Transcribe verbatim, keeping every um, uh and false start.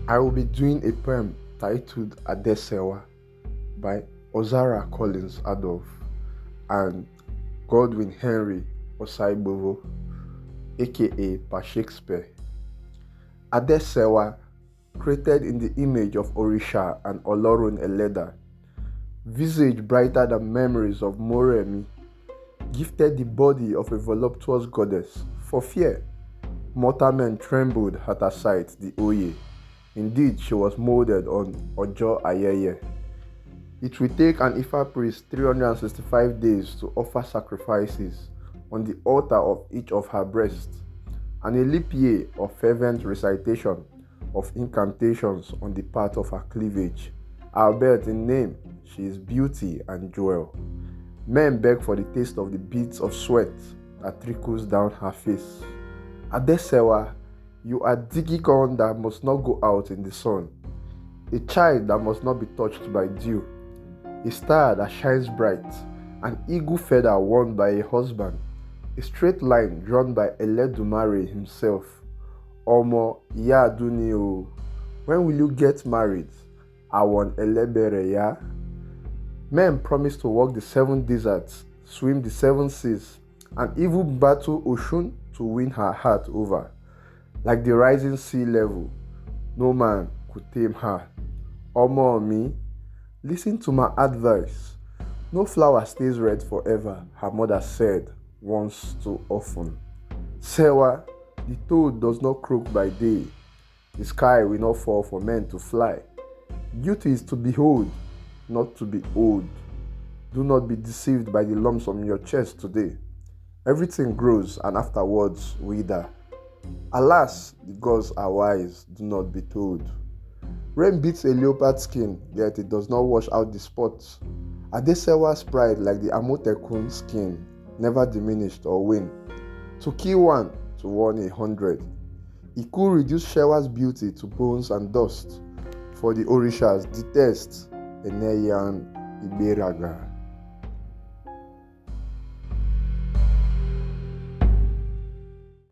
I will be doing a poem titled Adesewa by Ozara Collins Adolph and Godwin Henry Osaibovo, aka Pa Shakespeare. Adesewa, created in the image of Orisha and Olorun Eleda, visage brighter than memories of Moremi, gifted the body of a voluptuous goddess. For fear, mortal men trembled at her sight, the Oye. Indeed, she was molded on Ojo Ayeye. It will take an Ifa priest three hundred sixty-five days to offer sacrifices on the altar of each of her breasts, and a leap year of fervent recitation of incantations on the part of her cleavage. Albeit in name, she is beauty and jewel. Men beg for the taste of the beads of sweat that trickles down her face. Adesewa, you are Digi corn that must not go out in the sun, a child that must not be touched by dew, a star that shines bright, an eagle feather worn by a husband, a straight line drawn by Eledumare himself. Omo iya aduni o, when will you get married? Awon elebere ya. Men promise to walk the seven deserts, swim the seven seas, and even battle Oshun to win her heart over. Like the rising sea level, no man could tame her. Omo me, listen to my advice. No flower stays red forever, her mother said once too often. Sewa, the toad does not croak by day. The sky will not fall for men to fly. Beauty is to behold, not to be old. Do not be deceived by the lumps on your chest today. Everything grows and afterwards wither. Alas, the gods are wise, do not be told. Rain beats a leopard skin, yet it does not wash out the spots. Adesewa's pride, like the Amotekun skin, never diminished or wane. To kill one, to warn a hundred. It could reduce Shewa's beauty to bones and dust, for the Orishas detest Eneyan Iberaga.